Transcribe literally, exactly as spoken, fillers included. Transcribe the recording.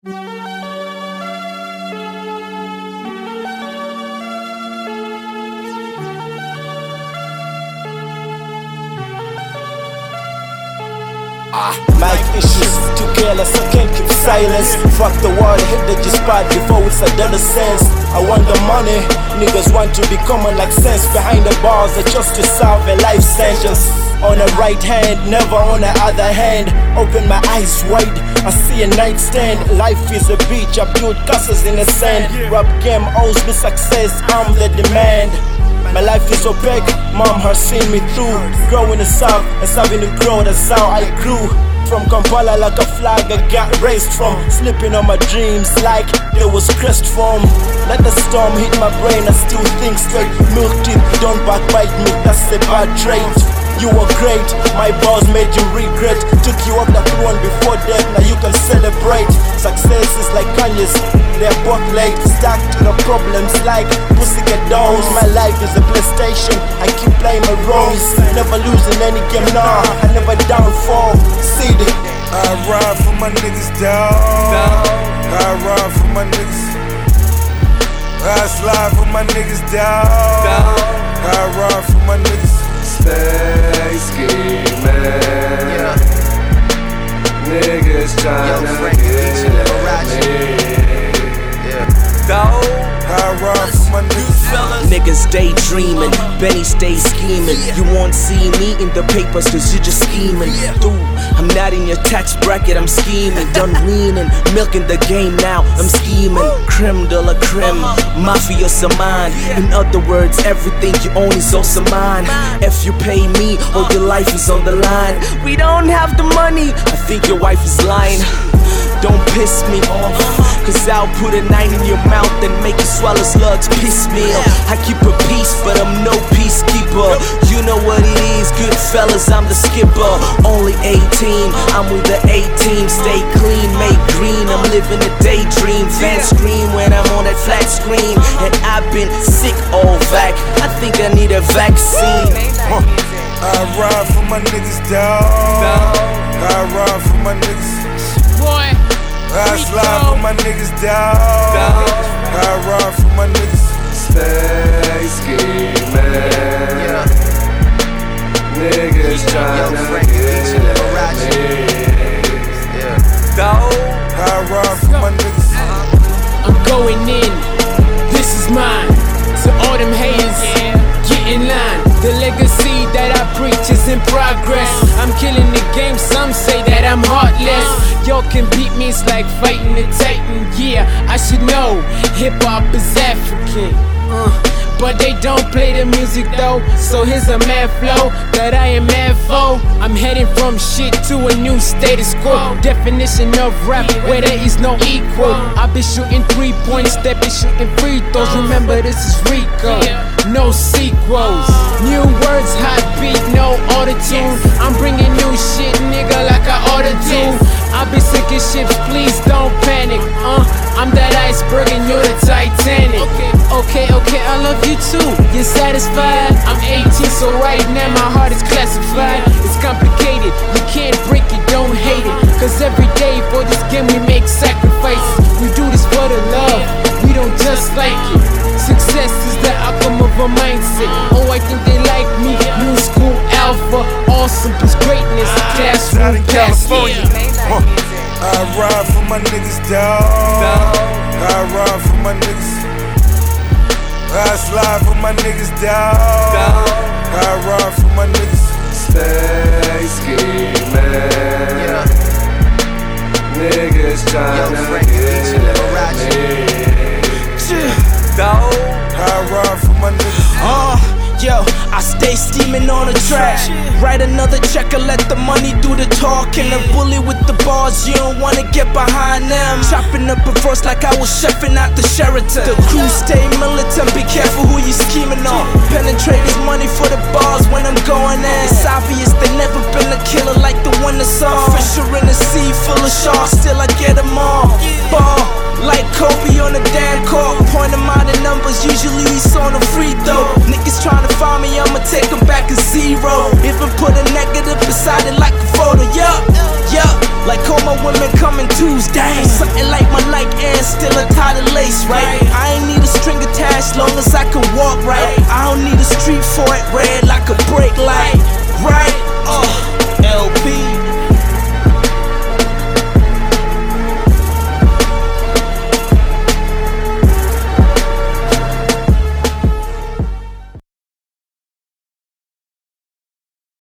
Ah, mic issues, too careless, I can't keep silence. Fuck the world, hit the G-spot before it's adolescence. I want the money, niggas want to be common like sense. Behind the bars, I chose to serve a life sentence. On the right hand, never on the other hand. Open my eyes wide, I see a nightstand. Life is a beach, I build castles in the sand. Rap game owes me success, I'm the demand. My life is opaque, mom has seen me through. Growing the south and serving the grow, that's how I grew. From Kampala like a flag I got raised from. Sleeping on my dreams like there was crest form. Let the storm hit my brain, I still think straight. Milk teeth, don't backbite me, that's a bad trait. You were great, my boss made you regret. Took you off the throne before death, now you can celebrate. Success is like Kanye's, they're both late. Stuck to the problems like pussycat dolls. My life is a PlayStation, I keep playing my roles. Never losing any game, nah, I never downfall. See it. I ride for my niggas, dawg. I ride for my niggas. I slide for my niggas, dawg. I ride for my niggas. Stay scheming, yeah. Niggas tryna get me, yeah. Dawg. I ride for my niggas. Niggas daydreaming, Benny stay scheming. You won't see me in the papers cause you just scheming. Dude, I'm not in your tax bracket, I'm scheming. Done weaning, milking the game now, I'm scheming. Creme de la creme, mafia saman. In other words, everything you own is also mine. If you pay me, all your life is on the line. We don't have the money, I think your wife is lying. Don't piss me off, cause I'll put a nine in your mouth and make you swallow slugs piss meal. I keep a peace, but I'm no peacekeeper. You know what it is, good fellas, I'm the skipper. Only eighteen, I'm with the eighteen. Stay clean, make green, I'm living a daydream. Fans scream when I'm on that flat screen. And I've been sick all vac, I think I need a vaccine. Huh. I ride for my niggas, dawg. I ride for my niggas. Boy, I slide for my niggas, dawg. I ride for my niggas. Stay scheming, yeah. Niggas tryna get me, yeah. Dawg. I ride for my niggas. I'm going in, this is mine. To all them haters, get in line. The legacy that I preach is in progress. I'm killing the game, some say that I'm heartless. Y'all can beat me, it's like fighting a titan. Yeah, I should know, hip-hop is African, uh, but they don't play the music though. So here's a mad flow that I am mad for. I'm heading from shit to a new status quo. Definition of rap where there is no equal. I've been shooting three points, they been shooting free throws. Remember this is Rico, no sequels. New words, hot beat, no auto-tune. I'm bringing new shit, nigga, like I oughta do. I be sinking ships, please don't panic. Uh, I'm that iceberg and you're the Titanic. Okay, okay, I love you too. You're satisfied? I'm eighteen, so right now my heart is classified. It's complicated, you can't break it, don't hate it. Cause every day for this game we make sacrifices. We do this for the love, we don't just like it. Success is the outcome of a mindset. Oh, I think they like me. New school alpha, awesome plus greatness. Classroom California. Huh. I ride for my niggas, dawg. I ride for my niggas. I slide for my niggas, dawg. I ride for my niggas. Stay scheming, yeah. Niggas tryna get me, dawg. I ride for my niggas. Uh, yo, I stay steaming on the track. Write another check and let the money do the talking. A bully with the bars, you don't wanna get behind them. Chopping up a verse like I was chefing out the Sheraton. The crew stay militant, be careful who you scheming on. Penetrate this money for the bars when I'm going in. It's obvious they never been a killer like the one that's on. Fisher in the sea full of sharks, still I get them all. Ball. Like Kobe on a damn court, point him out in numbers, usually he's on a free throw. Niggas tryna find me, I'ma take him back a zero. Even put a negative beside it like a photo, yup, yup. Like all my women coming Tuesday, something like my right. I don't need a street for it, red like a brake light.